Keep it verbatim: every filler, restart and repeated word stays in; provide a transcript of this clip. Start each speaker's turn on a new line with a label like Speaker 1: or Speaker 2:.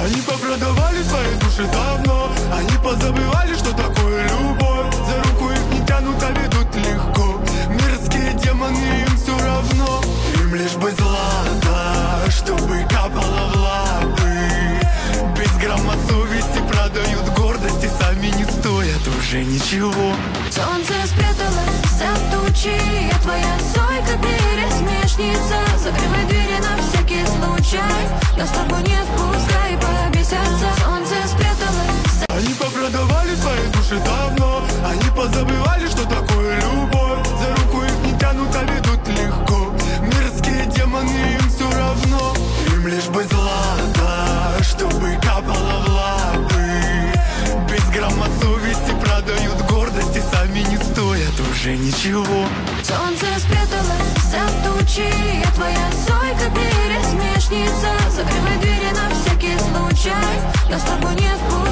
Speaker 1: Они попродавали свои души давно. Они позабывали, что такое любовь. За руку их не тянут, а ведут легко. Мирские демоны, им все равно. Им лишь бы злато, чтобы капало в лапы. Без грамма совести продают гордость и сами не стоят уже ничего.
Speaker 2: Солнце спряталось за тучи, я твоя сойка, пересмешница. Закрывай двери на всякий случай, нас с тобой нет, пускай побесятся. Солнце спряталось.
Speaker 1: Они попродавали свои души давно. Они позабывали, что такое любовь. За руку их не тянут, а ведут легко. Мирские демоны, им все равно. Им лишь бы злато, чтобы капало в лапы. Без грамма совести продают гордость и сами не стоят уже ничего.
Speaker 2: Солнце спряталось за тучи, я твоя сойка, пересмешница. Закрывай двери на всякий случай, нас с тобой нет пути.